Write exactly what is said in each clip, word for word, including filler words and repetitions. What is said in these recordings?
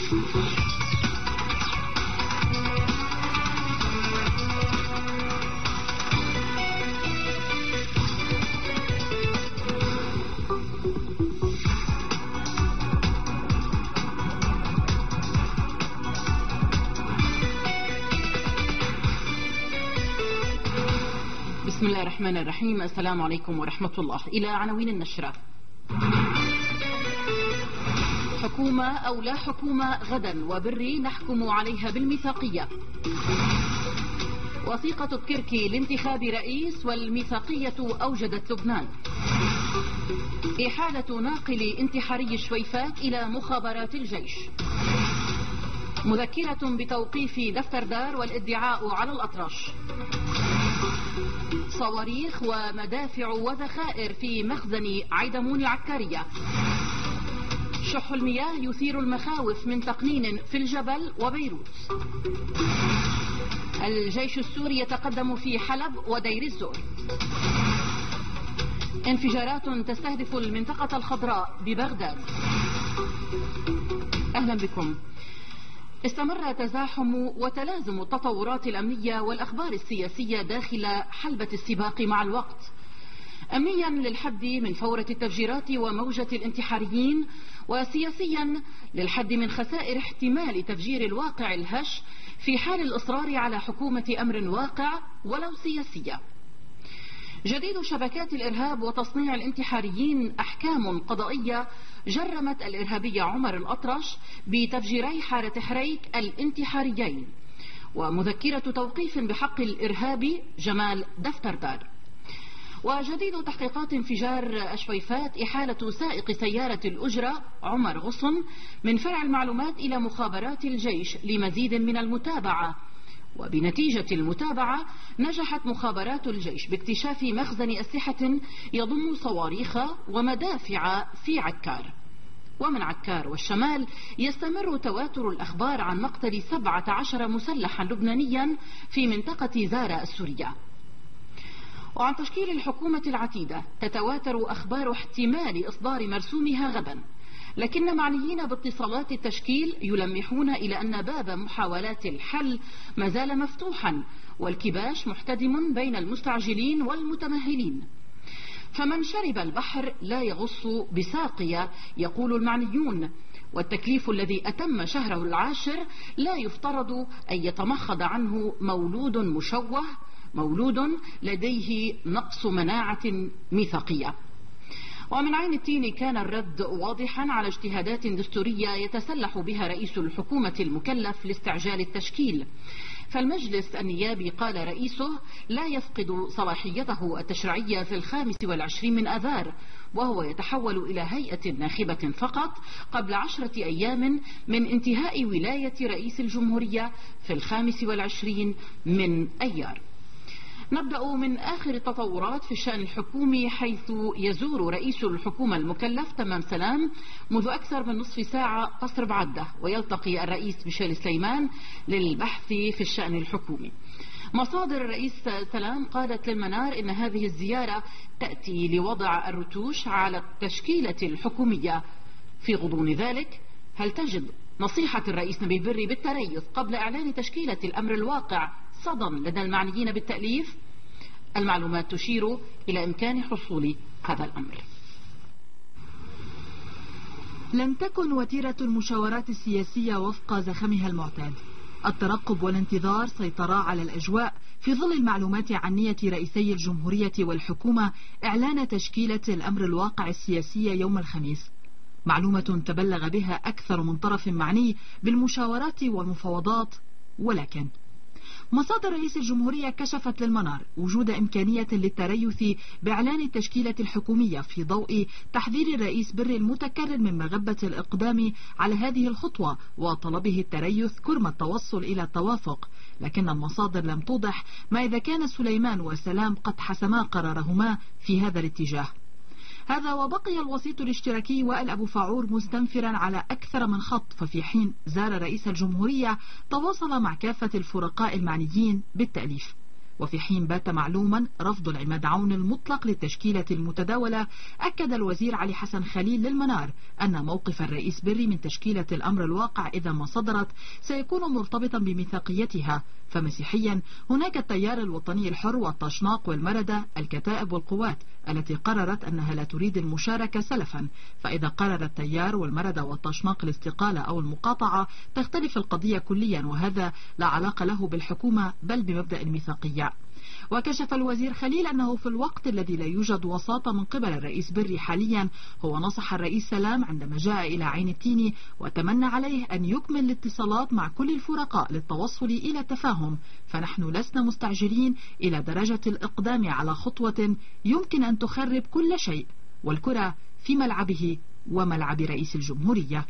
بسم الله الرحمن الرحيم. السلام عليكم ورحمة الله. إلى عناوين النشرة. حكومة أو لا حكومة غدا وبري نحكم عليها بالميثاقية. وثيقة كركي لانتخاب رئيس والميثاقية أوجدت لبنان. إحالة ناقل انتحاري شويفات إلى مخابرات الجيش. مذكرة بتوقيف دفتر دار والادعاء على الأطرش. صواريخ ومدافع وذخائر في مخزن عيدمون العكارية. شح المياه يثير المخاوف من تقنين في الجبل وبيروت. الجيش السوري يتقدم في حلب ودير الزور. انفجارات تستهدف المنطقة الخضراء ببغداد. أهلا بكم. استمر تزاحم وتلازم التطورات الأمنية والأخبار السياسية داخل حلبة السباق مع الوقت، أمنيا للحد من فورة التفجيرات وموجة الانتحاريين، وسياسيا للحد من خسائر احتمال تفجير الواقع الهش في حال الإصرار على حكومة أمر واقع ولو سياسية. جديد شبكات الإرهاب وتصنيع الانتحاريين أحكام قضائية جرمت الإرهابي عمر الأطرش بتفجيري حارة حريك الانتحاريين، ومذكرة توقيف بحق الإرهابي جمال دفتر دار. وجديد تحقيقات انفجار أشويفات إحالة سائق سيارة الأجرة عمر غصن من فرع المعلومات إلى مخابرات الجيش لمزيد من المتابعة. وبنتيجة المتابعة نجحت مخابرات الجيش باكتشاف مخزن أسلحة يضم صواريخ ومدافع في عكار. ومن عكار والشمال يستمر تواتر الأخبار عن مقتل سبعة عشر مسلحا لبنانيا في منطقة زارا السورية. وعن تشكيل الحكومة العتيدة تتواتر أخبار احتمال إصدار مرسومها غدا، لكن معنيين باتصالات التشكيل يلمحون إلى أن باب محاولات الحل ما زال مفتوحا، والكباش محتدم بين المستعجلين والمتمهلين. فمن شرب البحر لا يغص بساقية يقول المعنيون، والتكليف الذي أتم شهره العاشر لا يفترض أن يتمخض عنه مولود مشوه، مولود لديه نقص مناعة ميثاقية. ومن عين التين كان الرد واضحا على اجتهادات دستورية يتسلح بها رئيس الحكومة المكلف لاستعجال التشكيل. فالمجلس النيابي قال رئيسه لا يفقد صلاحيته التشريعية في الخامس والعشرين من آذار، وهو يتحول إلى هيئة ناخبة فقط قبل عشرة أيام من انتهاء ولاية رئيس الجمهورية في الخامس والعشرين من أيار. نبدأ من آخر التطورات في الشأن الحكومي، حيث يزور رئيس الحكومة المكلف تمام سلام منذ أكثر من نصف ساعة قصر بعدة، ويلتقي الرئيس ميشيل سليمان للبحث في الشأن الحكومي. مصادر الرئيس سلام قالت للمنار إن هذه الزيارة تأتي لوضع الرتوش على التشكيلة الحكومية. في غضون ذلك، هل تجد نصيحة الرئيس نبيل بري بالتريث قبل إعلان تشكيلة الأمر الواقع صدم لدى المعنيين بالتأليف؟ المعلومات تشير إلى إمكان حصول هذا الأمر. لم تكن وتيرة المشاورات السياسية وفق زخمها المعتاد. الترقب والانتظار سيطرا على الأجواء في ظل المعلومات عن نية رئيسي الجمهورية والحكومة إعلان تشكيلة الأمر الواقع السياسي يوم الخميس، معلومة تبلغ بها أكثر من طرف معني بالمشاورات والمفاوضات. ولكن مصادر رئيس الجمهورية كشفت للمنار وجود إمكانية للتريث بإعلان التشكيلة الحكومية في ضوء تحذير الرئيس بري المتكرر من مغبة الإقدام على هذه الخطوة وطلبه التريث كرم التوصل إلى التوافق. لكن المصادر لم توضح ما إذا كان سليمان وسلام قد حسما قرارهما في هذا الاتجاه. هذا وبقي الوسيط الاشتراكي وائل أبو فاعور مستنفرا على أكثر من خط، ففي حين زار رئيس الجمهورية تواصل مع كافة الفرقاء المعنيين بالتأليف. وفي حين بات معلوما رفض العماد عون المطلق للتشكيلة المتداولة، أكد الوزير علي حسن خليل للمنار أن موقف الرئيس بري من تشكيلة الأمر الواقع إذا ما صدرت سيكون مرتبطا بميثاقيتها. فمسيحيا هناك التيار الوطني الحر والطشناق والمردة الكتائب والقوات التي قررت أنها لا تريد المشاركة سلفا، فإذا قرر التيار والمردة والطشناق الاستقالة أو المقاطعة تختلف القضية كليا، وهذا لا علاقة له بالحكومة بل بمبدأ الميثاقية. وكشف الوزير خليل أنه في الوقت الذي لا يوجد وساطة من قبل الرئيس بري حاليا، هو نصح الرئيس سلام عندما جاء إلى عين التيني وتمنى عليه أن يكمل الاتصالات مع كل الفرقاء للتوصل إلى تفاهم، فنحن لسنا مستعجلين إلى درجة الإقدام على خطوة يمكن أن تخرب كل شيء، والكرة في ملعبه وملعب رئيس الجمهورية.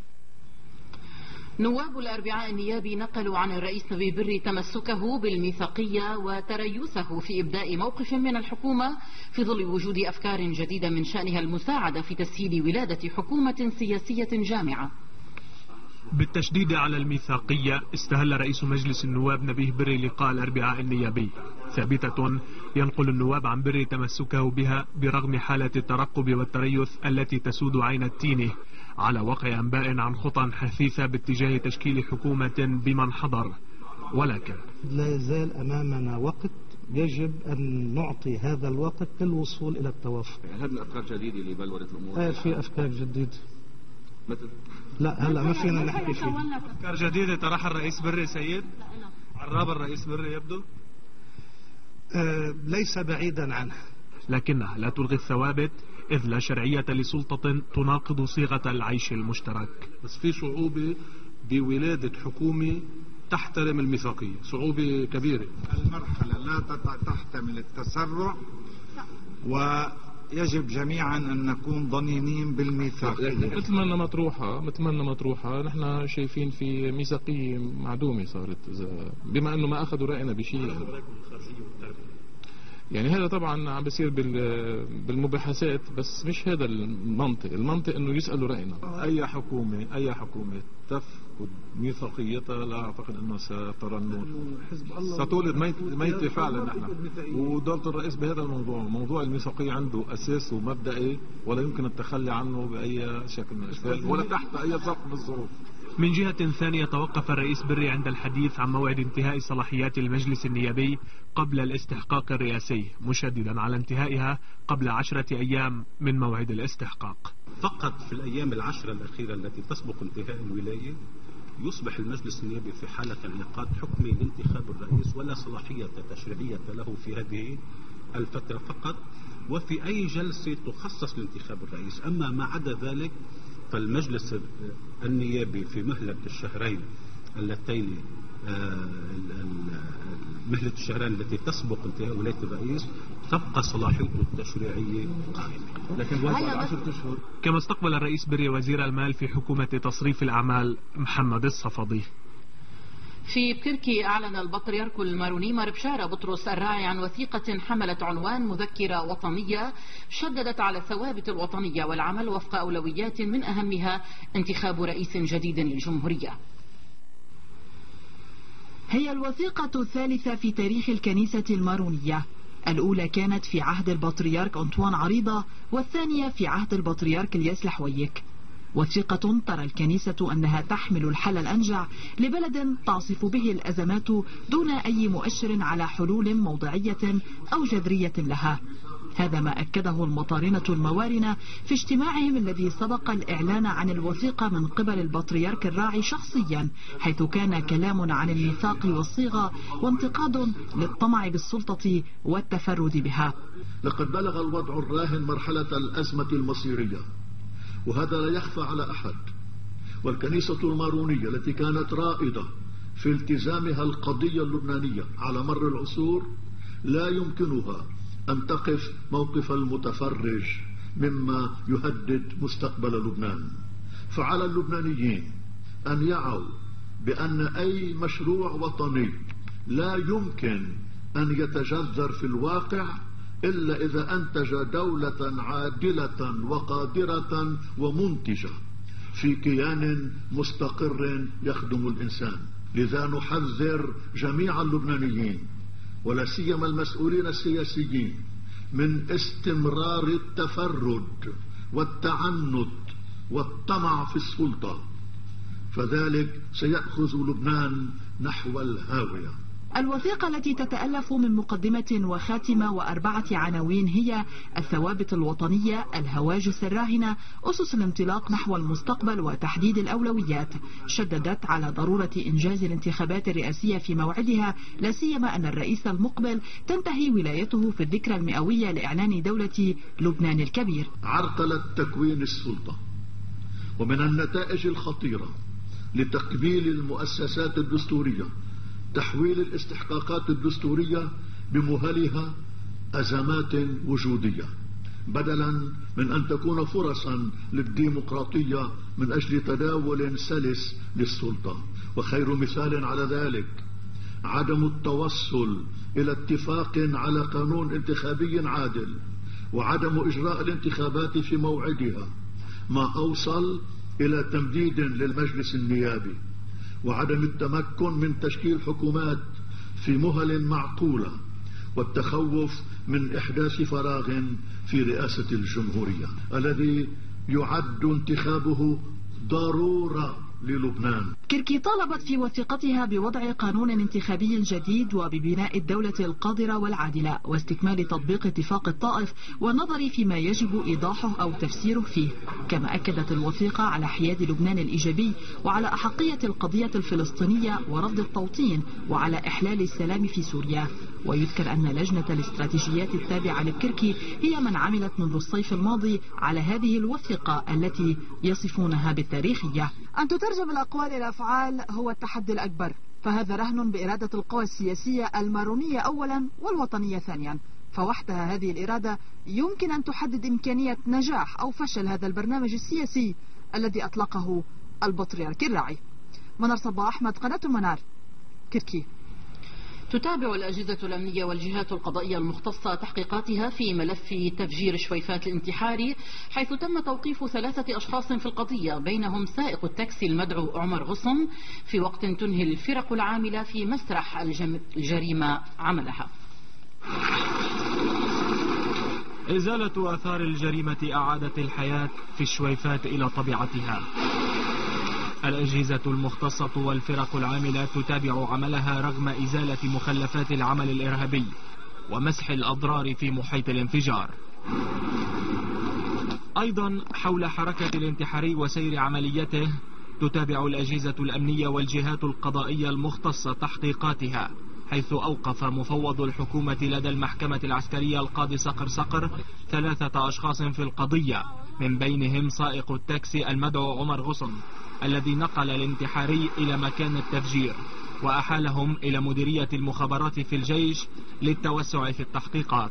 نواب الأربعاء النيابي نقلوا عن الرئيس نبيه بري تمسكه بالميثاقية وتريثه في إبداء موقف من الحكومة في ظل وجود أفكار جديدة من شأنها المساعدة في تسهيل ولادة حكومة سياسية جامعة. بالتشديد على الميثاقية، استهل رئيس مجلس النواب نبيه بري لقاء الأربعاء النيابي، ثابتة ينقل النواب عن بري تمسكه بها برغم حالة الترقب والتريث التي تسود عين التينه، على وقع أنباء عن خطى حثيثة باتجاه تشكيل حكومة بمن حضر. ولكن لا يزال أمامنا وقت، يجب أن نعطي هذا الوقت للوصول إلى التوافق. يعني هذه الأفكار جديدة اللي بلورت الأمور؟ آه في أفكار جديدة. مثل؟ لا هلا ما فينا نحكي فيه. أفكار جديدة طرحها الرئيس بري سيد؟ عراب الرئيس بري يبدو؟ آه ليس بعيدا عنه، لكنها لا تلغي الثوابت، إذ لا شرعية لسلطة تناقض صيغة العيش المشترك. بس في صعوبة بولادة حكومة تحترم الميثاقية، صعوبة كبيرة. المرحلة لا تحتمل التسرع، ويجب جميعا أن نكون ضنينين بالميثاق. مثل ما أنها مطروحة مثل ما أنها مطروحة نحن شايفين في ميثاقية معدومة صارت، بما أنه ما أخذوا رأينا بشيء. يعني هذا طبعا عم بيصير بالمباحثات، بس مش هذا المنطق. المنطق انه يسألوا رأينا. اي حكومة اي حكومة تفقد ميثاقيتها لا اعتقد انه سترى النور، ستولد ميتة فعلا. نحن ودولة الرئيس بهذا الموضوع، موضوع الميثاقية عنده اساس ومبدئي ولا يمكن التخلي عنه باي شكل من الاشكال ولا تحت اي ظرف من الظروف. من جهة ثانية، توقف الرئيس بري عند الحديث عن موعد انتهاء صلاحيات المجلس النيابي قبل الاستحقاق الرئاسي، مشددا على انتهائها قبل عشرة أيام من موعد الاستحقاق. فقط في الأيام العشرة الأخيرة التي تسبق انتهاء الولاية يصبح المجلس النيابي في حالة انعقاد حكمي لانتخاب الرئيس، ولا صلاحية تشريعية له في هذه الفترة فقط، وفي أي جلسة تخصص لانتخاب الرئيس. أما ما عدا ذلك فالمجلس النيابي في مهلة الشهرين اللتين مهلة الشهرين التي تسبق انتهاء ولاية الرئيس تبقى صلاحيته التشريعية قائمة. لكن بعد عشرة أشهر. كما استقبل الرئيس بري وزير المال في حكومة تصريف الأعمال محمد الصفدي. في بكركي أعلن البطريرك الماروني مار بشارة بطرس الراعي عن وثيقة حملت عنوان مذكرة وطنية شددت على الثوابت الوطنية والعمل وفق أولويات من أهمها انتخاب رئيس جديد للجمهورية. هي الوثيقة الثالثة في تاريخ الكنيسة المارونية، الأولى كانت في عهد البطريرك أنطوان عريضة، والثانية في عهد البطريرك الياس لحويك. وثيقة ترى الكنيسة أنها تحمل الحل الأنجع لبلد تعصف به الأزمات دون أي مؤشر على حلول موضعية أو جذرية لها. هذا ما أكده المطارنة الموارنة في اجتماعهم الذي سبق الإعلان عن الوثيقة من قبل البطريرك الراعي شخصيا، حيث كان كلام عن الميثاق والصيغة وانتقاد للطمع بالسلطة والتفرد بها. لقد بلغ الوضع الراهن مرحلة الأزمة المصيرية، وهذا لا يخفى على أحد، والكنيسة المارونية التي كانت رائدة في التزامها القضية اللبنانية على مر العصور لا يمكنها أن تقف موقف المتفرج مما يهدد مستقبل لبنان. فعلى اللبنانيين أن يعوا بأن أي مشروع وطني لا يمكن أن يتجذر في الواقع إلا إذا أنتج دولة عادلة وقادرة ومنتجة في كيان مستقر يخدم الإنسان. لذا نحذر جميع اللبنانيين ولا سيما المسؤولين السياسيين من استمرار التفرد والتعنت والطمع في السلطة، فذلك سيأخذ لبنان نحو الهاوية. الوثيقة التي تتألف من مقدمة وخاتمة وأربعة عناوين هي الثوابت الوطنية، الهواجس الراهنة، أسس الانطلاق نحو المستقبل وتحديد الأولويات. شددت على ضرورة إنجاز الانتخابات الرئاسية في موعدها، لا سيما أن الرئيس المقبل تنتهي ولايته في الذكرى المئوية لإعلان دولة لبنان الكبير. عرقلت تكوين السلطة، ومن النتائج الخطيرة لتقبيل المؤسسات الدستورية تحويل الاستحقاقات الدستورية بمهلها أزمات وجودية، بدلا من أن تكون فرصا للديمقراطية من أجل تداول سلس للسلطة. وخير مثال على ذلك عدم التوصل إلى اتفاق على قانون انتخابي عادل، وعدم إجراء الانتخابات في موعدها، ما أوصل إلى تمديد للمجلس النيابي، وعدم التمكن من تشكيل حكومات في مهل معقولة، والتخوف من إحداث فراغ في رئاسة الجمهورية الذي يعد انتخابه ضرورة للبنان. كركي طالبت في وثيقتها بوضع قانون انتخابي جديد وببناء الدولة القادرة والعادلة واستكمال تطبيق اتفاق الطائف والنظر فيما يجب إيضاحه أو تفسيره فيه. كما أكدت الوثيقة على حياد لبنان الإيجابي وعلى أحقية القضية الفلسطينية ورفض التوطين وعلى إحلال السلام في سوريا. ويذكر أن لجنة الاستراتيجيات التابعة لكركي هي من عملت منذ الصيف الماضي على هذه الوثيقة التي يصفونها بالتاريخية. أن تترجم الأقوال إلى أفعال هو التحدي الأكبر، فهذا رهن بإرادة القوى السياسية المارونية أولا والوطنية ثانيا، فوحدها هذه الإرادة يمكن أن تحدد إمكانية نجاح أو فشل هذا البرنامج السياسي الذي أطلقه البطريرك الراعي. منار صباح أحمد، قناة المنار، كركي. تتابع الأجهزة الأمنية والجهات القضائية المختصة تحقيقاتها في ملف تفجير شويفات الانتحاري، حيث تم توقيف ثلاثة أشخاص في القضية، بينهم سائق التاكسي المدعو عمر غصن، في وقت تنهي الفرق العاملة في مسرح الجريمة عملها. إزالة آثار الجريمة أعادت الحياة في الشويفات إلى طبيعتها. الأجهزة المختصة والفرق العاملة تتابع عملها رغم إزالة مخلفات العمل الإرهابي ومسح الأضرار في محيط الانفجار. أيضا حول حركة الانتحاري وسير عمليته تتابع الأجهزة الأمنية والجهات القضائية المختصة تحقيقاتها، حيث أوقف مفوض الحكومة لدى المحكمة العسكرية القاضي صقر صقر ثلاثة أشخاص في القضية، من بينهم سائق التاكسي المدعو عمر غصن الذي نقل الانتحاري إلى مكان التفجير، وأحالهم إلى مديرية المخابرات في الجيش للتوسع في التحقيقات.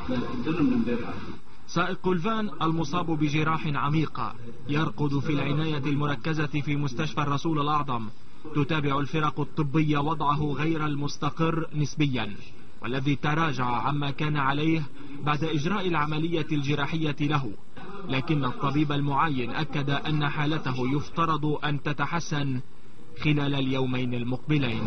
سائق الفان المصاب بجراح عميقة يرقد في العناية المركزة في مستشفى الرسول الأعظم. تتابع الفرق الطبية وضعه غير المستقر نسبيا، والذي تراجع عما كان عليه بعد إجراء العملية الجراحية له، لكن الطبيب المعاين أكد أن حالته يفترض أن تتحسن خلال اليومين المقبلين.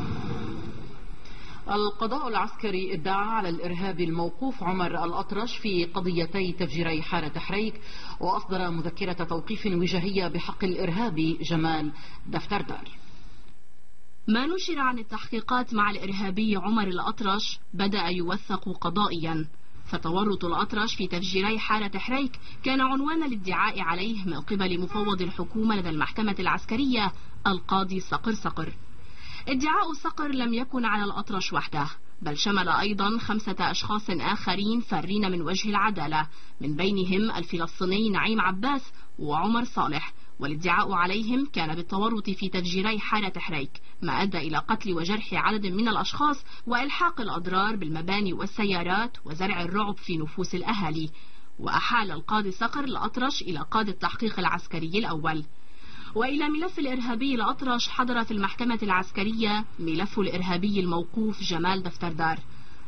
القضاء العسكري ادعى على الإرهابي الموقوف عمر الأطرش في قضيتي تفجيري حارة حريك، وأصدر مذكرة توقيف وجاهية بحق الإرهابي جمال دفتردار. ما نشر عن التحقيقات مع الإرهابي عمر الأطرش بدأ يوثق قضائيا، فتورط الأطرش في تفجيري حارة حريك كان عنوان الادعاء عليه من قبل مفوض الحكومة لدى المحكمة العسكرية القاضي صقر صقر. ادعاء صقر لم يكن على الأطرش وحده، بل شمل أيضا خمسة أشخاص آخرين فارين من وجه العدالة، من بينهم الفلسطيني نعيم عباس وعمر صالح، والادعاء عليهم كان بالتورط في تفجيري حارة حريك، ما أدى إلى قتل وجرح عدد من الأشخاص وإلحاق الأضرار بالمباني والسيارات وزرع الرعب في نفوس الأهالي. وأحال القاضي صقر الأطرش إلى قاضي التحقيق العسكري الأول. وإلى ملف الإرهابي الأطرش حضر في المحكمة العسكرية ملف الإرهابي الموقوف جمال دفتردار.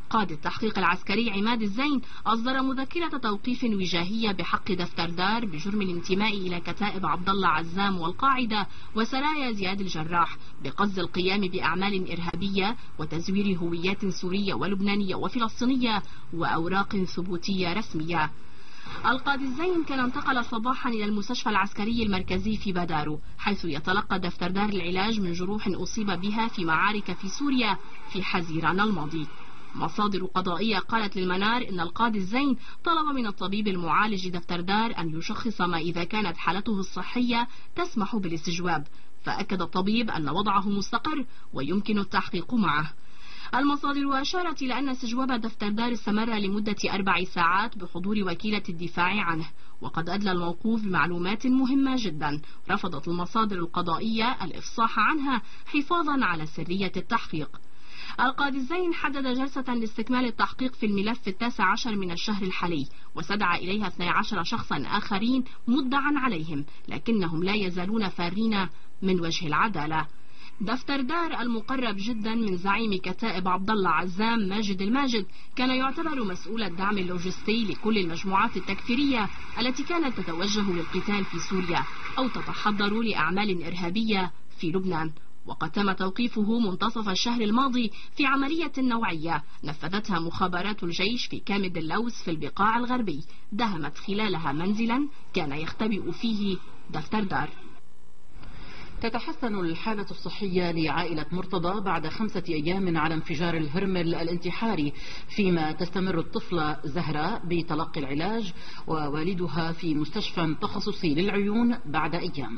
قائد التحقيق العسكري عماد الزين أصدر مذكرة توقيف وجاهية بحق دفتردار بجرم الانتماء إلى كتائب عبد الله عزام والقاعدة وسرايا زياد الجراح بقصد القيام بأعمال إرهابية وتزوير هويات سورية ولبنانية وفلسطينية وأوراق ثبوتية رسمية. القائد الزين كان انتقل صباحا إلى المستشفى العسكري المركزي في بادارو، حيث يتلقى دفتردار العلاج من جروح أصيب بها في معارك في سوريا في حزيران الماضي. مصادر قضائية قالت للمنار إن القائد الزين طلب من الطبيب المعالج دفتردار أن يشخص ما إذا كانت حالته الصحية تسمح بالاستجواب، فأكد الطبيب أن وضعه مستقر ويمكن التحقيق معه. المصادر أشارت إلى أن استجواب دفتردار استمر لمدة أربع ساعات بحضور وكيلة الدفاع عنه، وقد أدلى الموقوف بمعلومات مهمة جدا رفضت المصادر القضائية الإفصاح عنها حفاظا على سرية التحقيق. القائد الزين حدد جلسة لاستكمال التحقيق في الملف في التاسع عشر من الشهر الحالي، واستدعى إليها اثني عشر شخصا آخرين مدعا عليهم، لكنهم لا يزالون فارين من وجه العدالة. دفتردار المقرب جدا من زعيم كتائب عبد الله عزام ماجد الماجد كان يعتبر مسؤول الدعم اللوجستي لكل المجموعات التكفيرية التي كانت تتوجه للقتال في سوريا أو تتحضر لأعمال إرهابية في لبنان، وقد تم توقيفه منتصف الشهر الماضي في عملية نوعية نفذتها مخابرات الجيش في كامد اللوز في البقاع الغربي، دهمت خلالها منزلا كان يختبئ فيه دفتردار. تتحسن الحالة الصحية لعائلة مرتضى بعد خمسة أيام على انفجار الهرمل الانتحاري، فيما تستمر الطفلة زهراء بتلقي العلاج ووالدها في مستشفى تخصصي للعيون بعد أيام.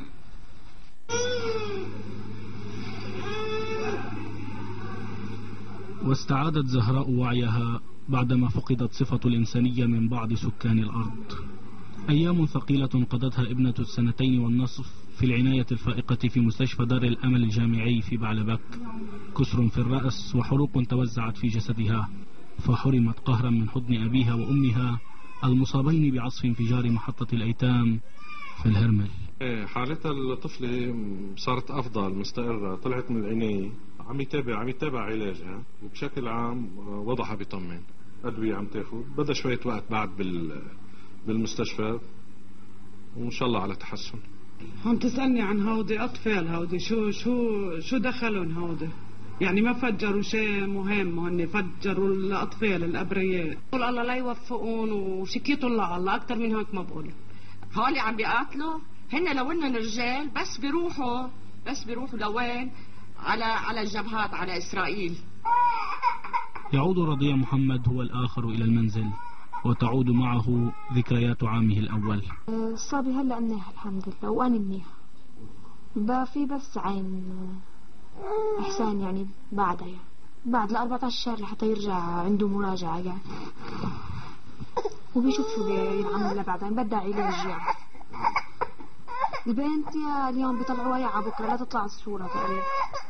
واستعادت زهراء وعيها بعدما فقدت صفة الإنسانية من بعض سكان الأرض. أيام ثقيلة قضتها ابنة السنتين والنصف في العناية الفائقة في مستشفى دار الأمل الجامعي في بعلبك، كسر في الرأس وحروق توزعت في جسدها، فحرمت قهرا من حضن أبيها وأمها المصابين بعصف انفجار محطة الأيتام في الهرمل. حالتها الطفلة صارت أفضل، مستقرة، طلعت من العناية، عم يتابع عم يتابع علاجها، وبشكل عام وضعها بيطمن، أدوية عم تاخذ، بدها شوية وقت بعد بال بالمستشفى، وإن شاء الله على تحسن. هون تسألني عن هودي أطفال، هودي شو شو شو دخلون هودي؟ يعني ما فجروا شيء مهم، هن فجروا الأطفال الأبرياء. قول الله لا يوفقون وشكيتوا الله الله، أكثر من هيك ما بقول. هولي عم بيقاتلوا، هن لو إنن رجال بس بيروحوا بس بيروحوا لوين؟ على على الجبهات، على إسرائيل. يعود رضيع محمد هو الآخر إلى المنزل، وتعود معه ذكريات عامه الأول. الصبي هلا منيح الحمد لله، وأنا منيح، بقى في بس عين إحسان يعني بعدها، يعني بعد الأربعة عشر شهر لحتى يرجع عنده مراجعة يعني، وبيشوف شو بيعمل بعدين، بدها علاج يعني. البنت يا اليوم بيطلعوها يا بكره لا تطلع الصورة تقريبا،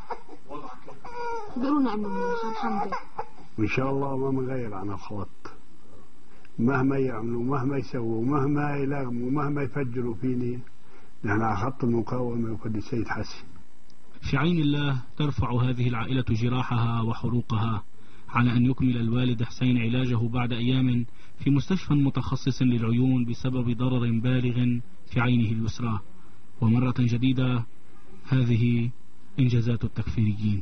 بيقولوا انه منيح الحمد لله. وإن شاء الله ما مغير عن الخط، مهما يعملوا مهما يسووا مهما يلغموا مهما يفجروا فيني، نحن على خط المقاومة وقد السيد حسن. في عين الله ترفع هذه العائلة جراحها وحروقها على أن يكمل الوالد حسين علاجه بعد أيام في مستشفى متخصص للعيون بسبب ضرر بالغ في عينه اليسرى. ومرة جديدة هذه إنجازات التكفيريين.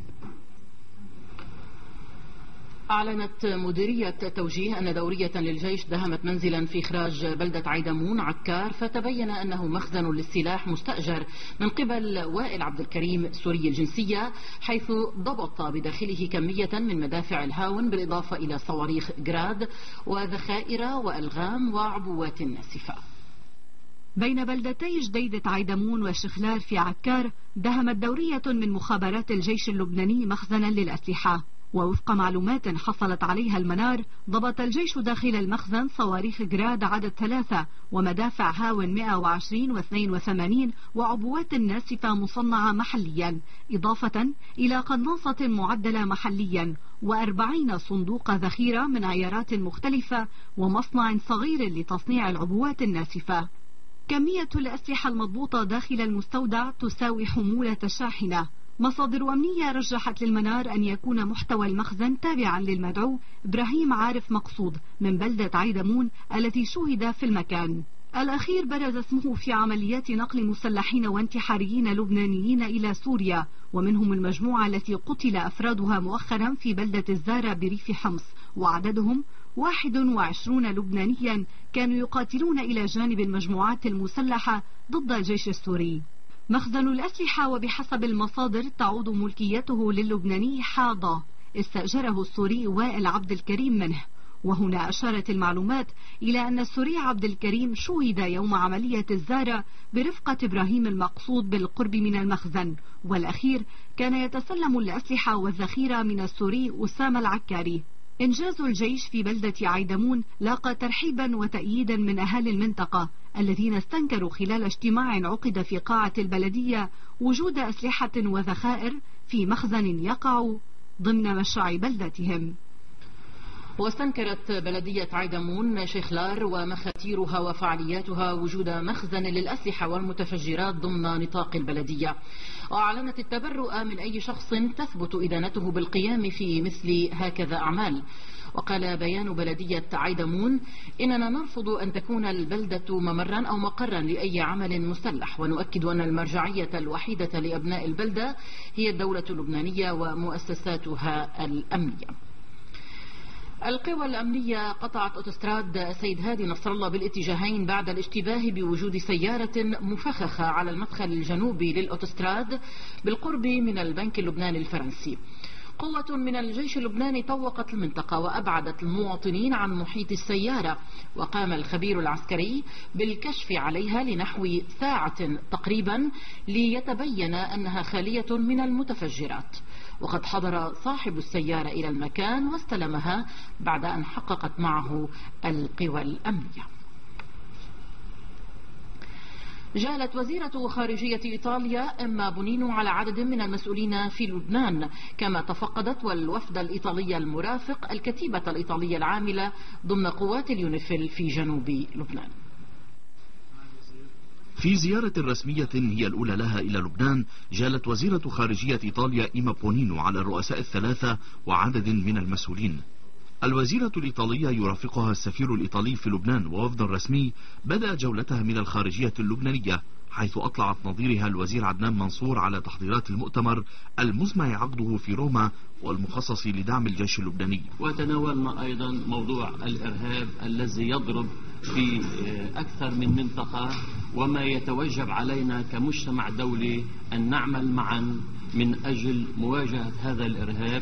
أعلنت مديرية توجيه أن دورية للجيش دهمت منزلا في إخراج بلدة عيدمون عكار، فتبين أنه مخزن للسلاح مستأجر من قبل وائل عبد الكريم سوري الجنسية، حيث ضبط بداخله كمية من مدافع الهاون بالإضافة إلى صواريخ جراد وذخائر وألغام وعبوات ناسفة. بين بلدتي جديدة عيدمون وشخلار في عكار دهمت دورية من مخابرات الجيش اللبناني مخزنا للأسلحة، ووفق معلومات حصلت عليها المنار ضبط الجيش داخل المخزن صواريخ جراد عدد ثلاثة ومدافع هاون مئة وعشرين واثنين وثمانين وعبوات ناسفة مصنعة محليا، إضافة إلى قناصة معدلة محليا وأربعين صندوق ذخيرة من عيارات مختلفة ومصنع صغير لتصنيع العبوات الناسفة. كمية الأسلحة المضبوطة داخل المستودع تساوي حمولة شاحنة، مصادر أمنية رجحت للمنار أن يكون محتوى المخزن تابعا للمدعو إبراهيم عارف مقصود من بلدة عيدمون التي شوهد في المكان. الأخير برز اسمه في عمليات نقل مسلحين وانتحاريين لبنانيين إلى سوريا، ومنهم المجموعة التي قتل أفرادها مؤخرا في بلدة الزارة بريف حمص، وعددهم واحد وعشرون لبنانيا كانوا يقاتلون إلى جانب المجموعات المسلحة ضد الجيش السوري. مخزن الأسلحة وبحسب المصادر تعود ملكيته للبناني حاضة استأجره السوري وائل عبد الكريم منه. وهنا أشارت المعلومات إلى أن السوري عبد الكريم شوهد يوم عملية الزارة برفقة إبراهيم المقصود بالقرب من المخزن، والأخير كان يتسلم الأسلحة والذخيرة من السوري أسامة العكاري. إنجاز الجيش في بلدة عيدمون لاقى ترحيبا وتأييدا من أهالي المنطقة الذين استنكروا خلال اجتماع عقد في قاعة البلدية وجود أسلحة وذخائر في مخزن يقع ضمن مشرع بلدتهم. واستنكرت بلدية عيدمون شيخلار ومخاتيرها وفعالياتها وجود مخزن للأسلحة والمتفجرات ضمن نطاق البلدية، وأعلنت التبرؤ من أي شخص تثبت إدانته بالقيام في مثل هكذا أعمال. وقال بيان بلدية عيدمون: إننا نرفض أن تكون البلدة ممرا أو مقرا لأي عمل مسلح، ونؤكد أن المرجعية الوحيدة لأبناء البلدة هي الدولة اللبنانية ومؤسساتها الأمنية. القوى الأمنية قطعت أوتوستراد سيد هادي نصر الله بالاتجاهين بعد الاشتباه بوجود سيارة مفخخة على المدخل الجنوبي للأوتوستراد بالقرب من البنك اللبناني الفرنسي. قوة من الجيش اللبناني طوقت المنطقة وأبعدت المواطنين عن محيط السيارة، وقام الخبير العسكري بالكشف عليها لنحو ساعة تقريبا ليتبين أنها خالية من المتفجرات. وقد حضر صاحب السيارة إلى المكان واستلمها بعد أن حققت معه القوى الأمنية. جالت وزيرة خارجية إيطاليا إما بونينو على عدد من المسؤولين في لبنان، كما تفقدت والوفد الإيطالي المرافق الكتيبة الإيطالية العاملة ضمن قوات اليونيفيل في جنوب لبنان. في زيارة رسمية هي الأولى لها إلى لبنان، جالت وزيرة خارجية إيطاليا إما بونينو على الرؤساء الثلاثة وعدد من المسؤولين. الوزيرة الإيطالية يرافقها السفير الإيطالي في لبنان ووفد رسمي بدأ جولتها من الخارجية اللبنانية، حيث أطلعت نظيرها الوزير عدنان منصور على تحضيرات المؤتمر المزمع عقده في روما والمخصص لدعم الجيش اللبناني. وتناولنا أيضا موضوع الإرهاب الذي يضرب في أكثر من منطقة، وما يتوجب علينا كمجتمع دولي أن نعمل معا من أجل مواجهة هذا الإرهاب،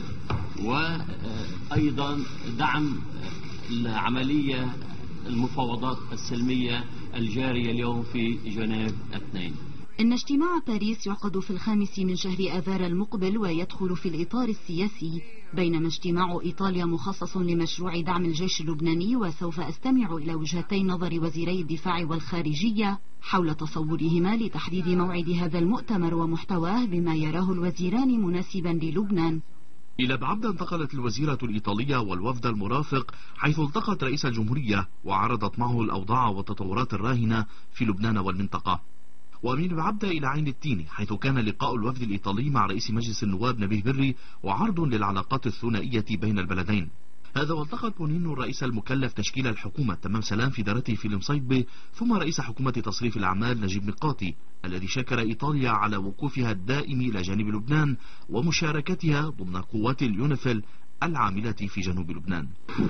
وأيضا دعم العملية المفاوضات السلمية الجارية اليوم في جنيف اثنين. إن اجتماع باريس يعقد في الخامس من شهر آذار المقبل ويدخل في الإطار السياسي، بينما اجتماع إيطاليا مخصص لمشروع دعم الجيش اللبناني، وسوف أستمع إلى وجهتي نظر وزيري الدفاع والخارجية حول تصورهما لتحديد موعد هذا المؤتمر ومحتواه بما يراه الوزيران مناسبا للبنان. إلى بعبدة انتقلت الوزيرة الإيطالية والوفد المرافق، حيث التقت رئيس الجمهورية وعرضت معه الأوضاع والتطورات الراهنة في لبنان والمنطقة. ومن بعبدة إلى عين التين، حيث كان لقاء الوفد الإيطالي مع رئيس مجلس النواب نبيه بري وعرض للعلاقات الثنائية بين البلدين. هذا والتقت بونينو الرئيس المكلف تشكيل الحكومة تمام سلام في دارته في المصيبة، ثم رئيس حكومة تصريف الأعمال نجيب ميقاتي، الذي شكر إيطاليا على وقوفها الدائم إلى جانب لبنان ومشاركتها ضمن قوات اليونيفيل العاملة في جنوب لبنان.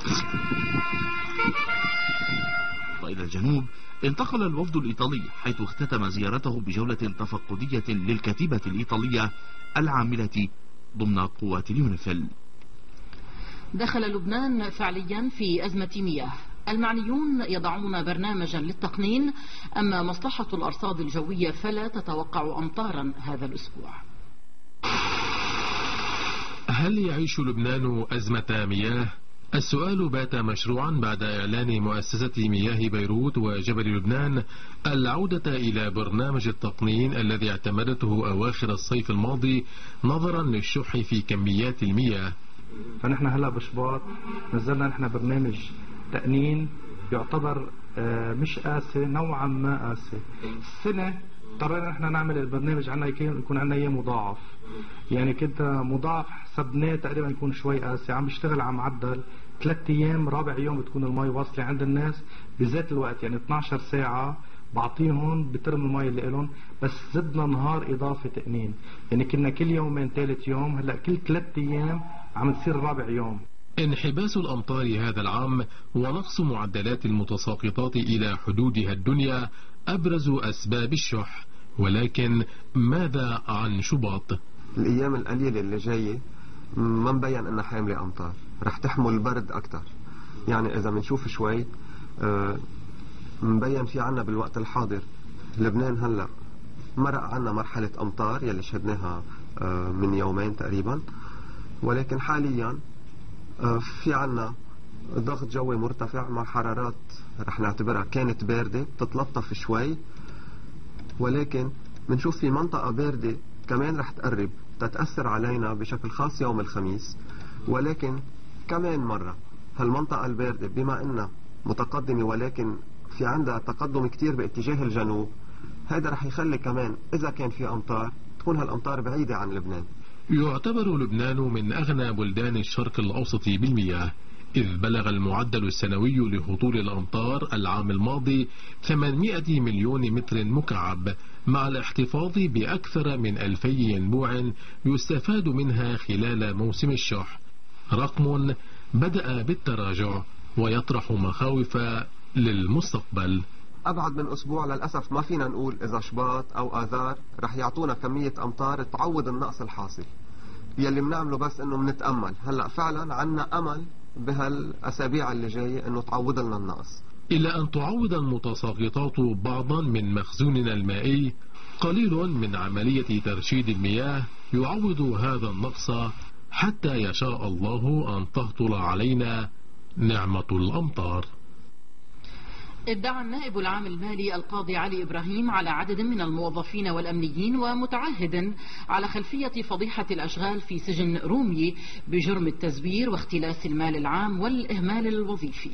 وإلى الجنوب انتقل الوفد الإيطالي، حيث اختتم زيارته بجولة تفقدية للكتيبة الإيطالية العاملة ضمن قوات اليونيفيل. دخل لبنان فعليا في أزمة مياه، المعنيون يضعون برنامجا للتقنين، أما مصلحة الأرصاد الجوية فلا تتوقع أمطارا هذا الأسبوع. هل يعيش لبنان أزمة مياه؟ السؤال بات مشروعا بعد إعلان مؤسسة مياه بيروت وجبل لبنان العودة إلى برنامج التقنين الذي اعتمدته أواخر الصيف الماضي نظرا للشح في كميات المياه. فنحن هلا بشباط نزلنا نحن برنامج تقنين يعتبر مش قاسي، نوعا ما قاسي. السنة اضطرينا احنا نعمل البرنامج عنا يكون عنا اياه مضاعف. يعني كنت مضاعف حسبناه تقريبا يكون شوي قاسي. عم بشتغل على معدل ثلاث ايام رابع يوم بتكون المي واصله عند الناس بذات الوقت، يعني اثنعش ساعه بعطيهم بترم المي اللي لهم، بس زدنا نهار اضافه تامين. يعني كنا كل يومين ثالث يوم، هلا كل ثلاث ايام عم تصير رابع يوم. انحباس الأمطار هذا العام ونقص معدلات المتساقطات إلى حدودها الدنيا أبرز أسباب الشح، ولكن ماذا عن شباط؟ الأيام القليلة اللي جاية ما مبين أنها حاملة أمطار، رح تحمل برد أكتر. يعني إذا بنشوف شوي آه مبين في عنا بالوقت الحاضر لبنان هلأ مرق عنا مرحلة أمطار يلي شهدناها آه من يومين تقريبا، ولكن حاليا في عنا ضغط جوي مرتفع مع حرارات رح نعتبرها كانت باردة تتلطف شوي، ولكن بنشوف في منطقة باردة كمان رح تقرب تتأثر علينا بشكل خاص يوم الخميس. ولكن كمان مرة هالمنطقة الباردة بما انها متقدمة ولكن في عندها تقدم كتير باتجاه الجنوب، هذا رح يخلي كمان اذا كان في امطار تكون هالامطار بعيدة عن لبنان. يعتبر لبنان من أغنى بلدان الشرق الأوسط بالمياه، إذ بلغ المعدل السنوي لهطول الأمطار العام الماضي ثمانمائة مليون متر مكعب، مع الاحتفاظ بأكثر من ألفي ينبوع يستفاد منها خلال موسم الشح، رقم بدأ بالتراجع ويطرح مخاوف للمستقبل. أبعد من أسبوع للأسف ما فينا نقول إذا شباط أو آذار رح يعطونا كمية أمطار تعوض النقص الحاصل. يلي بنعمله بس إنه بنتأمل. هلأ فعلا عنا أمل بهالأسابيع اللي جاية إنه تعوض لنا النقص. إلا أن تعوض المتساقطات بعضا من مخزوننا المائي، قليل من عملية ترشيد المياه يعوض هذا النقص حتى يشاء الله أن تهطل علينا نعمة الأمطار. ادعى النائب العام المالي القاضي علي إبراهيم على عدد من الموظفين والأمنيين ومتعهد على خلفية فضيحة الأشغال في سجن رومي بجرم التزوير واختلاس المال العام والإهمال الوظيفي.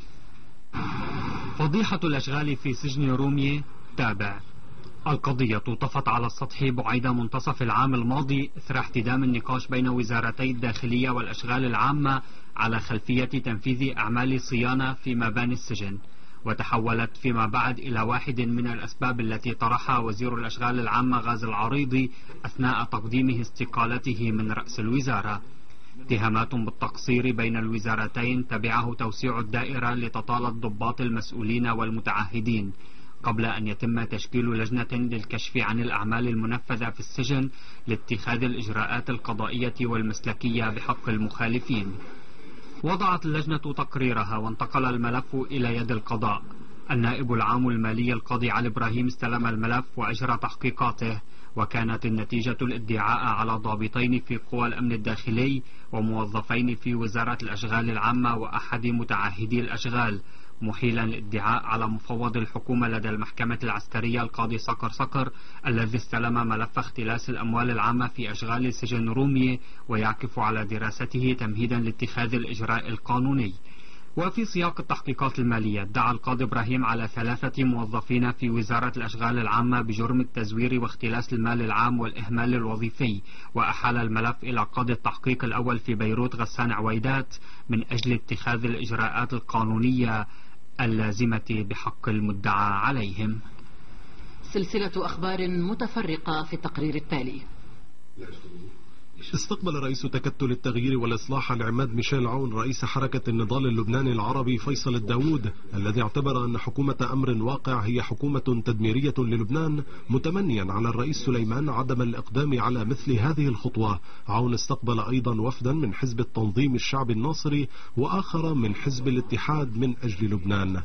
فضيحة الأشغال في سجن رومي تابع. القضية طفت على السطح بعيد منتصف العام الماضي إثر احتدام النقاش بين وزارتي الداخلية والأشغال العامة على خلفية تنفيذ أعمال صيانة في مباني السجن، وتحولت فيما بعد إلى واحد من الأسباب التي طرحها وزير الأشغال العامة غازي العريضي أثناء تقديمه استقالته من رأس الوزارة. اتهامات بالتقصير بين الوزارتين تبعه توسيع الدائرة لتطال الضباط المسؤولين والمتعهدين، قبل أن يتم تشكيل لجنة للكشف عن الأعمال المنفذة في السجن لاتخاذ الإجراءات القضائية والمسلكية بحق المخالفين. وضعت اللجنة تقريرها وانتقل الملف إلى يد القضاء. النائب العام المالي القاضي علي إبراهيم استلم الملف وأجرى تحقيقاته، وكانت النتيجة الادعاء على ضابطين في قوى الأمن الداخلي وموظفين في وزارة الأشغال العامة وأحد متعهدي الأشغال، محيلا الادعاء على مفوض الحكومة لدى المحكمة العسكرية القاضي صقر صقر الذي استلم ملف اختلاس الأموال العامة في أشغال سجن رومية ويعكف على دراسته تمهيدا لاتخاذ الإجراء القانوني. وفي سياق التحقيقات المالية ادعى القاضي إبراهيم على ثلاثة موظفين في وزارة الأشغال العامة بجرم التزوير واختلاس المال العام والإهمال الوظيفي، وأحال الملف إلى قاضي التحقيق الأول في بيروت غسان عويدات من أجل اتخاذ الإجراءات القانونية اللازمة بحق المدعى عليهم. سلسلة أخبار متفرقة في التقرير التالي. استقبل رئيس تكتل التغيير والإصلاح العماد ميشيل عون رئيس حركة النضال اللبناني العربي فيصل الداوود، الذي اعتبر أن حكومة أمر واقع هي حكومة تدميرية للبنان، متمنيا على الرئيس سليمان عدم الإقدام على مثل هذه الخطوة. عون استقبل أيضا وفدا من حزب التنظيم الشعبي الناصري وآخر من حزب الاتحاد من أجل لبنان.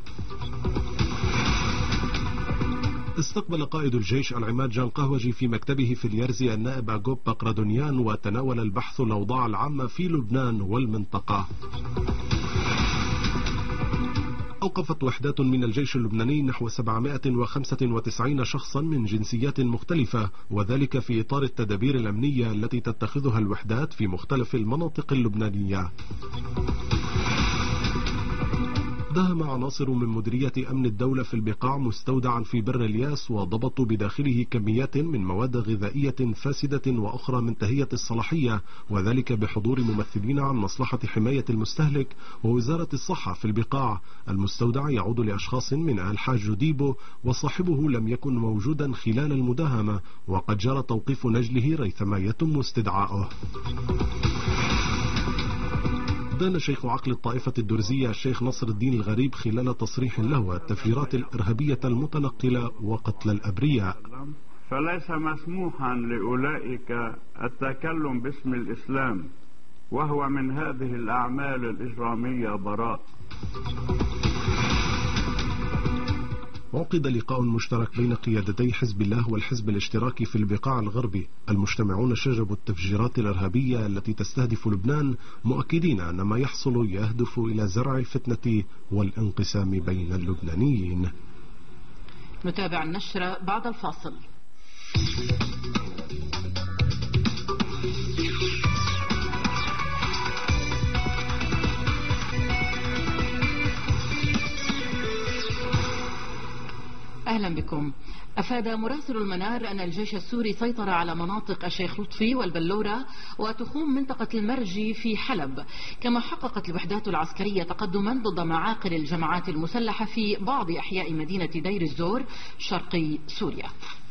استقبل قائد الجيش العماد جان قهوجي في مكتبه في اليرزي النائب عقوب بقردونيان، وتناول البحث الأوضاع العامة في لبنان والمنطقة. أوقفت وحدات من الجيش اللبناني نحو سبعمائة وخمسة وتسعين شخصا من جنسيات مختلفة، وذلك في إطار التدابير الأمنية التي تتخذها الوحدات في مختلف المناطق اللبنانية. دهم عناصر من مديرية أمن الدولة في البقاع مستودعا في بر الياس، وضبطوا بداخله كميات من مواد غذائية فاسدة وأخرى منتهية الصلاحية، وذلك بحضور ممثلين عن مصلحة حماية المستهلك ووزارة الصحة في البقاع. المستودع يعود لأشخاص من آل حاج ديبو، وصاحبه لم يكن موجودا خلال المداهمة، وقد جرى توقيف نجله ريثما يتم استدعائه. دان شيخ عقل الطائفة الدرزية الشيخ نصر الدين الغريب خلال تصريح له التفجيرات الإرهابية المتنقلة وقتل الأبرياء. فليس مسموحا لأولئك التكلم باسم الإسلام، وهو من هذه الأعمال الإجرامية براء. عقد لقاء مشترك بين قيادتي حزب الله والحزب الاشتراكي في البقاع الغربي. المجتمعون شجبوا التفجيرات الإرهابية التي تستهدف لبنان، مؤكدين أن ما يحصل يهدف إلى زرع الفتنة والانقسام بين اللبنانيين. نتابع النشرة بعد الفاصل. أهلا بكم. أفاد مراسل المنار أن الجيش السوري سيطر على مناطق الشيخ لطفي والبلورة وتخوم منطقة المرجي في حلب، كما حققت الوحدات العسكرية تقدما ضد معاقل الجماعات المسلحة في بعض أحياء مدينة دير الزور شرقي سوريا.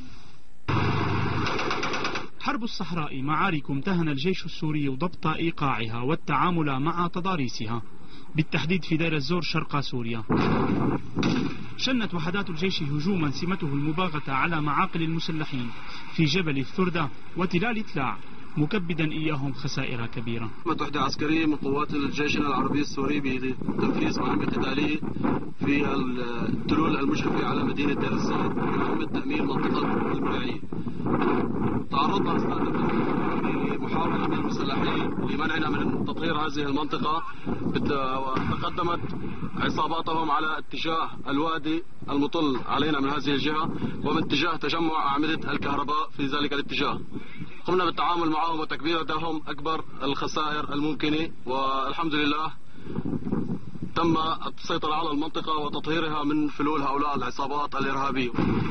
حرب الصحراء معارك امتهن الجيش السوري ضبط إيقاعها والتعامل مع تضاريسها، بالتحديد في دير الزور شرق سوريا. شنت وحدات الجيش هجوما سمته المباغتة على معاقل المسلحين في جبل الثردة وتلال تلاع، مكبدا إياهم خسائر كبيرة. وحدة عسكرية من قوات الجيش العربي السوري بتنفيذ مهمة قتالية في التلول المشرفة على مدينة دير الزور بمهمة تأمين منطقة البرعية. تعرضنا لمحاولة من المسلحين لمنعنا من تطهير هذه المنطقة، وتقدمت عصاباتهم على اتجاه الوادي المطل علينا من هذه الجهة ومن اتجاه تجمع أعمدة الكهرباء في ذلك الاتجاه. قمنا بالتعامل معهم وتكبيرتهم أكبر الخسائر الممكنة، والحمد لله تم السيطرة على المنطقة وتطهيرها من فلول هؤلاء العصابات الإرهابية.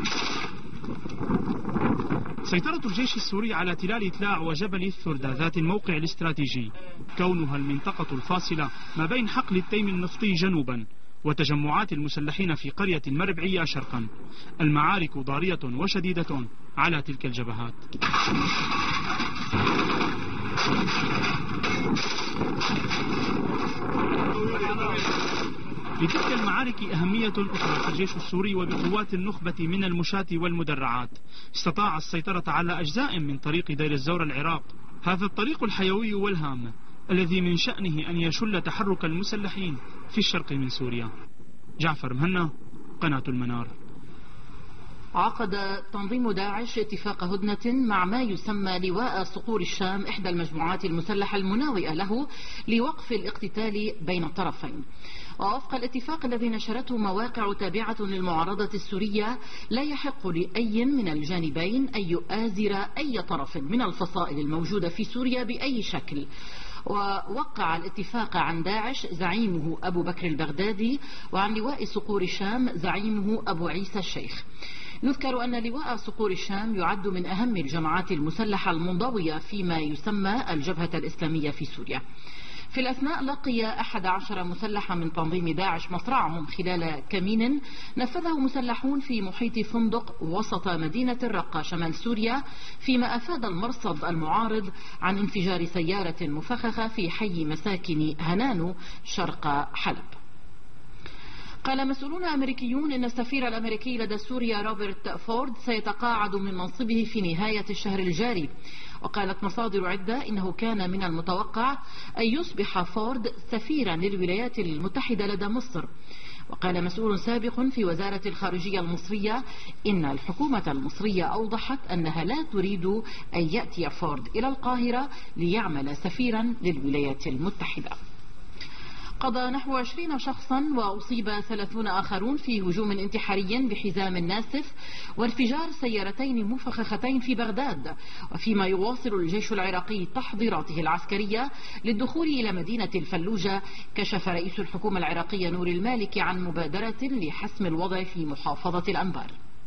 سيطرة الجيش السوري على تلال تلاع وجبل الثردة ذات الموقع الاستراتيجي، كونها المنطقة الفاصلة ما بين حقل التيم النفطي جنوبا وتجمعات المسلحين في قرية المربعية شرقا. المعارك ضارية وشديدة على تلك الجبهات. لتلك المعارك أهمية أخرى في الجيش السوري وبقوات النخبة من المشاة والمدرعات. استطاع السيطرة على أجزاء من طريق دير الزور العراق، هذا الطريق الحيوي والهام الذي من شأنه أن يشل تحرك المسلحين في الشرق من سوريا. جعفر مهنا، قناة المنار. عقد تنظيم داعش اتفاق هدنة مع ما يسمى لواء صقور الشام، إحدى المجموعات المسلحة المناوئة له، لوقف الاقتتال بين الطرفين. ووفق الاتفاق الذي نشرته مواقع تابعة للمعارضة السورية، لا يحق لأي من الجانبين أن يؤازر أي طرف من الفصائل الموجودة في سوريا بأي شكل. ووقع الاتفاق عن داعش زعيمه أبو بكر البغدادي، وعن لواء صقور الشام زعيمه أبو عيسى الشيخ. يذكر أن لواء صقور الشام يعد من أهم الجماعات المسلحة المنضوية فيما يسمى الجبهة الإسلامية في سوريا. في الأثناء لقي أحد عشر مسلحا من تنظيم داعش مصرعهم خلال كمين نفذه مسلحون في محيط فندق وسط مدينة الرقة شمال سوريا، فيما أفاد المرصد المعارض عن انفجار سيارة مفخخة في حي مساكن هنانو شرق حلب. قال مسؤولون أمريكيون إن السفير الأمريكي لدى سوريا روبرت فورد سيتقاعد من منصبه في نهاية الشهر الجاري. وقالت مصادر عدة إنه كان من المتوقع أن يصبح فورد سفيرا للولايات المتحدة لدى مصر. وقال مسؤول سابق في وزارة الخارجية المصرية إن الحكومة المصرية أوضحت أنها لا تريد أن يأتي فورد إلى القاهرة ليعمل سفيرا للولايات المتحدة. قضى نحو عشرين شخصا وأصيب ثلاثون آخرون في هجوم انتحاري بحزام ناسف وانفجار سيارتين مفخختين في بغداد، وفيما يواصل الجيش العراقي تحضيراته العسكرية للدخول إلى مدينة الفلوجة. كشف رئيس الحكومة العراقية نور المالكي عن مبادرة لحسم الوضع في محافظة الأنبار.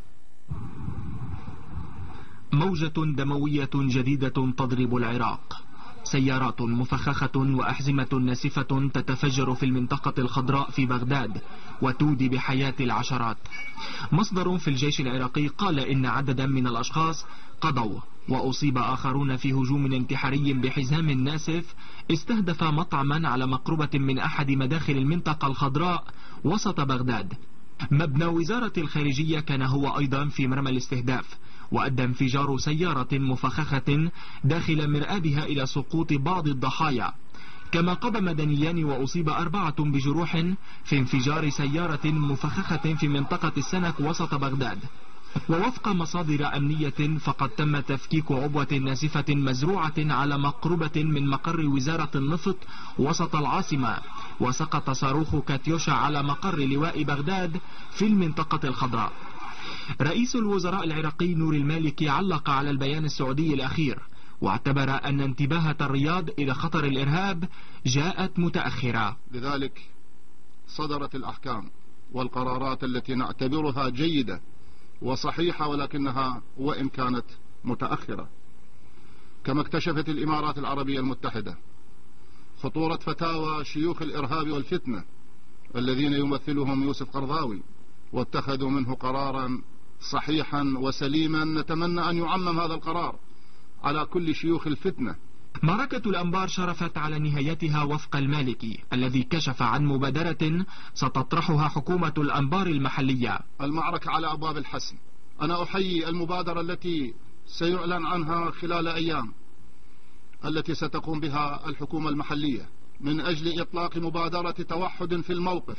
موجة دموية جديدة تضرب العراق، سيارات مفخخة وأحزمة ناسفة تتفجر في المنطقة الخضراء في بغداد وتودي بحياة العشرات. مصدر في الجيش العراقي قال إن عددا من الأشخاص قضوا وأصيب آخرون في هجوم انتحاري بحزام ناسف استهدف مطعما على مقربة من أحد مداخل المنطقة الخضراء وسط بغداد. مبنى وزارة الخارجية كان هو أيضا في مرمى الاستهداف، وأدى انفجار سيارة مفخخة داخل مرآبها إلى سقوط بعض الضحايا، كما قضى مدنيان وأصيب أربعة بجروح في انفجار سيارة مفخخة في منطقة السنك وسط بغداد. ووفق مصادر أمنية فقد تم تفكيك عبوة ناسفة مزروعة على مقربة من مقر وزارة النفط وسط العاصمة، وسقط صاروخ كاتيوشا على مقر لواء بغداد في المنطقة الخضراء. رئيس الوزراء العراقي نور المالكي علق على البيان السعودي الأخير، واعتبر أن انتباهة الرياض إلى خطر الإرهاب جاءت متأخرة. لذلك صدرت الأحكام والقرارات التي نعتبرها جيدة وصحيحة، ولكنها وإن كانت متأخرة. كما اكتشفت الإمارات العربية المتحدة خطورة فتاوى شيوخ الإرهاب والفتنة الذين يمثلهم يوسف قرضاوي، واتخذوا منه قرارا صحيحا وسليما نتمنى أن يعمم هذا القرار على كل شيوخ الفتنة. معركة الأنبار شرفت على نهايتها وفق المالكي الذي كشف عن مبادرة ستطرحها حكومة الأنبار المحلية. المعركة على أبواب الحسم. أنا أحيي المبادرة التي سيعلن عنها خلال أيام التي ستقوم بها الحكومة المحلية من أجل إطلاق مبادرة توحد في الموقف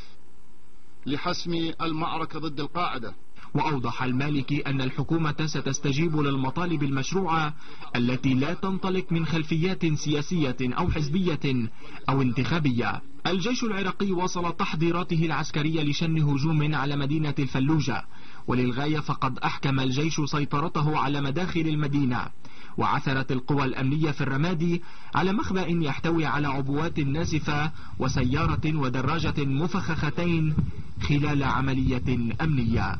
لحسم المعركة ضد القاعدة. وأوضح المالكي أن الحكومة ستستجيب للمطالب المشروعة التي لا تنطلق من خلفيات سياسية أو حزبية أو انتخابية. الجيش العراقي واصل تحضيراته العسكرية لشن هجوم على مدينة الفلوجة، وللغاية فقد أحكم الجيش سيطرته على مداخل المدينة، وعثرت القوى الأمنية في الرمادي على مخبأ يحتوي على عبوات ناسفة وسيارة ودراجة مفخختين خلال عملية أمنية.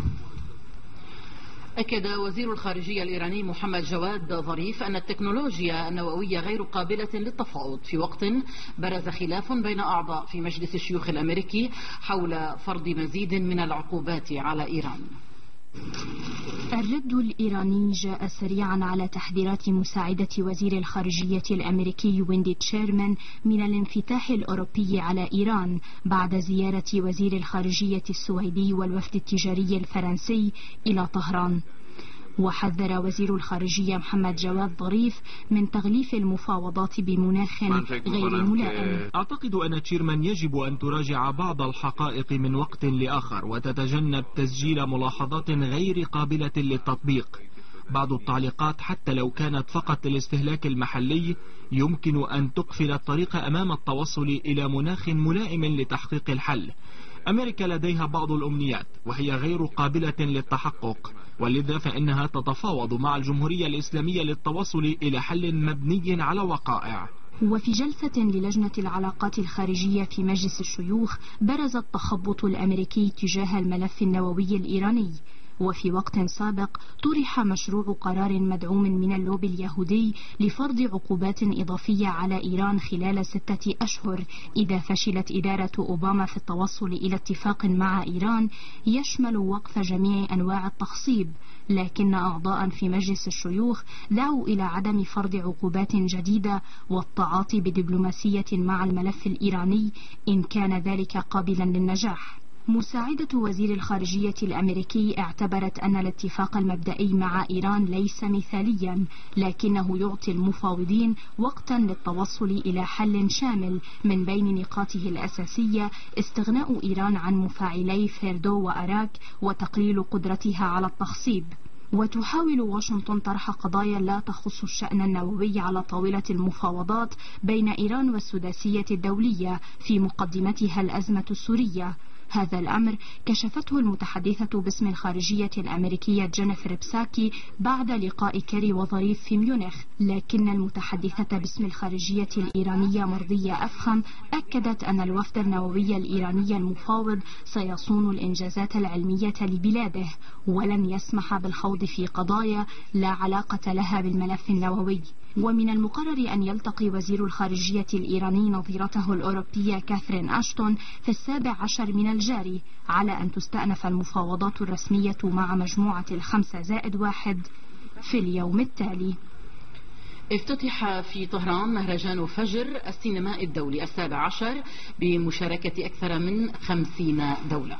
أكد وزير الخارجية الإيراني محمد جواد ظريف أن التكنولوجيا النووية غير قابلة للتفاوض، في وقت برز خلاف بين أعضاء في مجلس الشيوخ الأمريكي حول فرض مزيد من العقوبات على إيران. الرد الإيراني جاء سريعا على تحذيرات مساعدة وزير الخارجية الأمريكي ويندي تشيرمان من الانفتاح الأوروبي على إيران بعد زيارة وزير الخارجية السويدي والوفد التجاري الفرنسي إلى طهران. وحذر وزير الخارجية محمد جواد ظريف من تغليف المفاوضات بمناخ غير ملائم. أعتقد أن تشيرمان يجب أن تراجع بعض الحقائق من وقت لآخر وتتجنب تسجيل ملاحظات غير قابلة للتطبيق. بعض التعليقات حتى لو كانت فقط للاستهلاك المحلي يمكن أن تقفل الطريق أمام التوصل إلى مناخ ملائم لتحقيق الحل. أمريكا لديها بعض الأمنيات وهي غير قابلة للتحقق، ولذا فإنها تتفاوض مع الجمهورية الإسلامية للتوصل إلى حل مبني على وقائع. وفي جلسة للجنة العلاقات الخارجية في مجلس الشيوخ برز التخبط الأمريكي تجاه الملف النووي الإيراني. وفي وقت سابق طرح مشروع قرار مدعوم من اللوبي اليهودي لفرض عقوبات إضافية على إيران خلال ستة أشهر إذا فشلت إدارة أوباما في التوصل إلى اتفاق مع إيران يشمل وقف جميع أنواع التخصيب، لكن أعضاء في مجلس الشيوخ دعوا إلى عدم فرض عقوبات جديدة والتعاطي بدبلوماسية مع الملف الإيراني إن كان ذلك قابلا للنجاح. مساعدة وزير الخارجية الأمريكي اعتبرت أن الاتفاق المبدئي مع إيران ليس مثاليا، لكنه يعطي المفاوضين وقتا للتوصل إلى حل شامل من بين نقاطه الأساسية استغناء إيران عن مفاعلي فيردو وأراك وتقليل قدرتها على التخصيب. وتحاول واشنطن طرح قضايا لا تخص الشأن النووي على طاولة المفاوضات بين إيران والسداسية الدولية، في مقدمتها الأزمة السورية. هذا الأمر كشفته المتحدثة باسم الخارجية الأمريكية جينيفر بساكي بعد لقاء كيري وظريف في ميونخ، لكن المتحدثة باسم الخارجية الإيرانية مرضية أفخم أكدت أن الوفد النووي الإيراني المفاوض سيصون الإنجازات العلمية لبلاده، ولن يسمح بالخوض في قضايا لا علاقة لها بالملف النووي. ومن المقرر أن يلتقي وزير الخارجية الإيراني نظيرته الأوروبية كاثرين أشتون في السابع عشر من الجاري، على أن تستأنف المفاوضات الرسمية مع مجموعة الخمسة زائد واحد في اليوم التالي. افتتح في طهران مهرجان فجر السينمائي الدولي السابع عشر بمشاركة أكثر من خمسين دولة.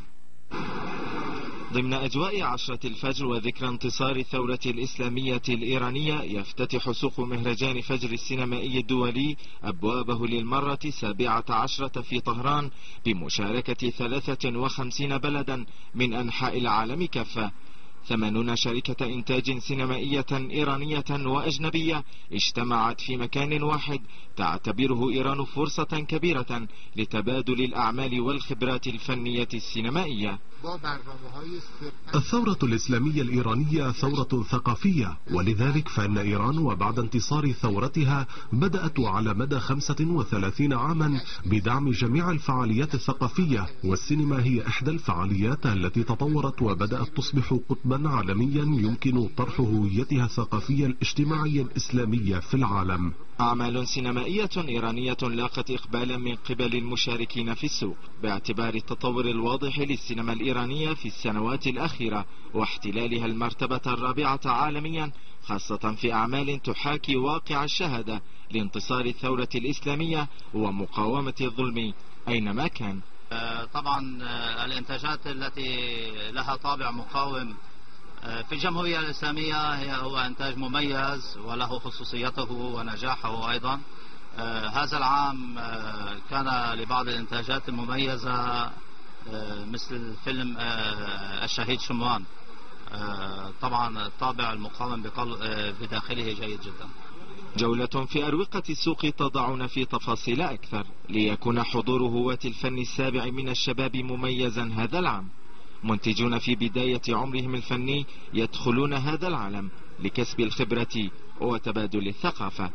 ضمن أجواء عشرة الفجر وذكرى انتصار الثورة الإسلامية الإيرانية، يفتتح سوق مهرجان فجر السينمائي الدولي أبوابه للمرة السابعة عشرة في طهران بمشاركة ثلاثة وخمسين بلدا من أنحاء العالم كافة. ثمانون شركة إنتاج سينمائية إيرانية وأجنبية اجتمعت في مكان واحد، تعتبره إيران فرصة كبيرة لتبادل الأعمال والخبرات الفنية السينمائية. الثورة الإسلامية الإيرانية ثورة ثقافية، ولذلك فإن إيران وبعد انتصار ثورتها بدأت على مدى خمسة وثلاثين عاما بدعم جميع الفعاليات الثقافية، والسينما هي إحدى الفعاليات التي تطورت وبدأت تصبح قطبا عالميا يمكن طرح هويتها الثقافية الاجتماعية الإسلامية في العالم. أعمال سينمائية إيرانية لاقت إقبالا من قبل المشاركين في السوق باعتبار التطور الواضح للسينما الإيرانية في السنوات الأخيرة واحتلالها المرتبة الرابعة عالميا، خاصة في أعمال تحاكي واقع الشهادة لانتصار الثورة الإسلامية ومقاومة الظلم أينما كان. طبعا الإنتاجات التي لها طابع مقاوم في الجمهورية الإسلامية هي هو إنتاج مميز وله خصوصيته ونجاحه أيضا. هذا العام كان لبعض الإنتاجات المميزة مثل فيلم الشهيد شموان، طبعا الطابع المقاوم بداخله جيد جدا. جولة في أروقة السوق تضعنا في تفاصيل أكثر ليكون حضور هواة الفن السابع من الشباب مميزا هذا العام. منتجون في بداية عمرهم الفني يدخلون هذا العالم لكسب الخبرة وتبادل الثقافة.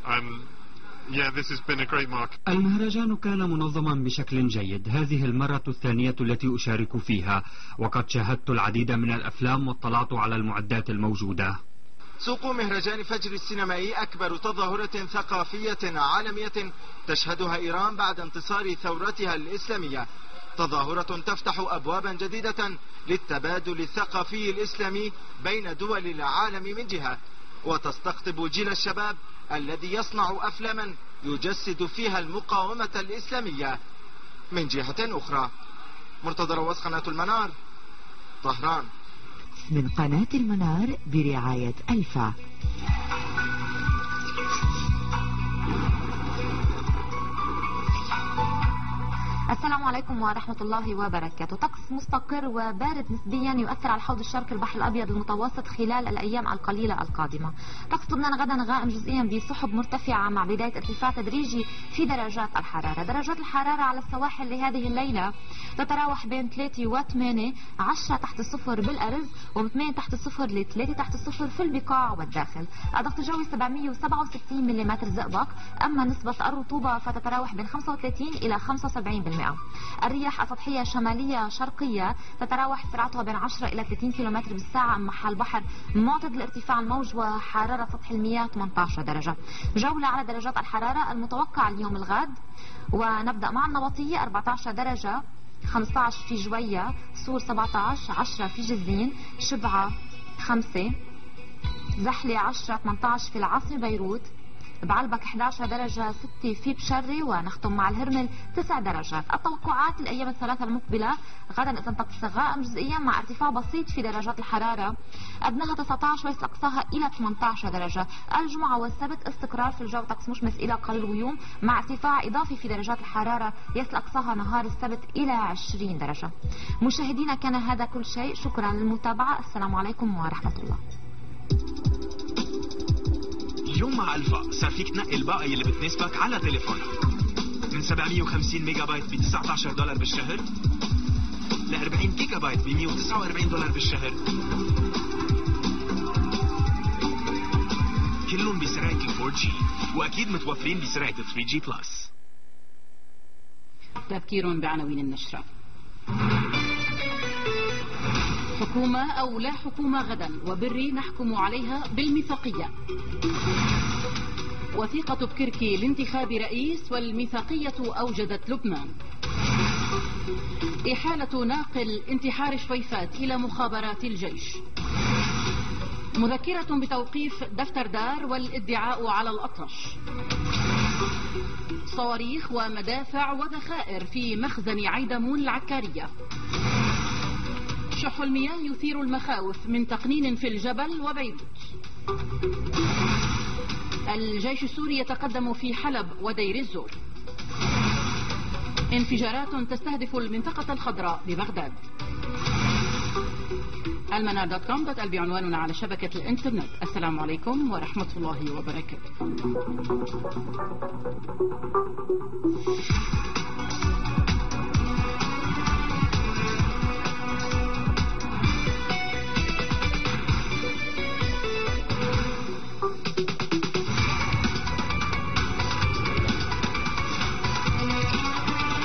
المهرجان كان منظما بشكل جيد، هذه المرة الثانية التي أشارك فيها، وقد شاهدت العديد من الأفلام واطلعت على المعدات الموجودة. سوق مهرجان فجر السينمائي أكبر تظاهرة ثقافية عالمية تشهدها إيران بعد انتصار ثورتها الإسلامية، تظاهرة تفتح أبوابا جديدة للتبادل الثقافي الإسلامي بين دول العالم من جهة، وتستقطب جيل الشباب الذي يصنع أفلاما يجسد فيها المقاومة الإسلامية من جهة أخرى. مرتضى رواس، قناة المنار، طهران. من قناة المنار برعاية ألفا. السلام عليكم ورحمة الله وبركاته. طقس مستقر وبارد نسبيا يؤثر على حوض الشرق البحر الأبيض المتوسط خلال الأيام القليلة القادمة. طقس لبنان غدا غائم جزئيا بسحب مرتفعة مع بداية ارتفاع تدريجي في درجات الحرارة. درجات الحرارة على السواحل لهذه الليلة تتراوح بين ثلاثة وثمانية، عشرة تحت الصفر بالأرز، وثمانية تحت الصفر لثلاثة تحت الصفر في البقاع والداخل. الضغط الجوي سبعمئة وسبعة وستين ملم زئبق. أما نسبة الرطوبة فتتراوح بين خمسة وثلاثين إلى خمسة وسبعين بالمئة. الرياح السطحية شمالية شرقية تتراوح سرعتها بين عشرة إلى ثلاثين كيلومتر بالساعة. أما حال البحر معتدل الارتفاع الموج وحرارة سطح المياه ثمانية عشر درجة. جولة على درجات الحرارة المتوقعة اليوم الغد، ونبدأ مع النبطية أربعة عشر درجة، خمسة عشر في جوية، صور سبعة عشر، عشرة في جزين، شبعة خمسة، زحلة عشرة، ثمانية عشر في العاصمة بيروت، بعلبك إحدى عشرة درجة ستة في بشري، ونختم مع الهرمل تسع درجات. التوقعات الأيام الثلاثة المقبلة: غدا إذا طقس غائم جزئيا مع ارتفاع بسيط في درجات الحرارة، أدناها تسعة عشر ويصل أقصاها إلى ثمانية عشر درجة. الجمعة والسبت استقرار في الجو، طقس مشمس إلى قليل غيوم مع ارتفاع إضافي في درجات الحرارة يصل أقصاها نهار السبت إلى عشرين درجة. مشاهدينا كان هذا كل شيء، شكرا للمتابعة، السلام عليكم ورحمة الله. اليوم مع ألفا صار فيك تنقي الباقة اللي بتناسبك على تليفونك، من سبعمية وخمسين ميجا بايت ب تسعة عشر دولار بالشهر ل أربعين جيجا بايت ب مية وتسعة وأربعين دولار بالشهر، كلهم بسرعة ال فور جي، وأكيد متوفرين بسرعة ثري جي بلس. تذكير بعناوين النشرة. حكومة أو لا حكومة غدا، وبري نحكم عليها بالميثاقية. وثيقة بكركي لانتخاب رئيس، والميثاقية أوجدت لبنان. إحالة ناقل انتحار شويفات إلى مخابرات الجيش. مذكرة بتوقيف دفتر دار والادعاء على الأطرش. صواريخ ومدافع وذخائر في مخزن عيدمون العكارية. شح المياه يثير المخاوف من تقنين في الجبل وبيروت. الجيش السوري يتقدم في حلب ودير الزور. انفجارات تستهدف المنطقة الخضراء ببغداد. المنار دوت كوم دوت ال بعنواننا على شبكة الانترنت. السلام عليكم ورحمة الله وبركاته.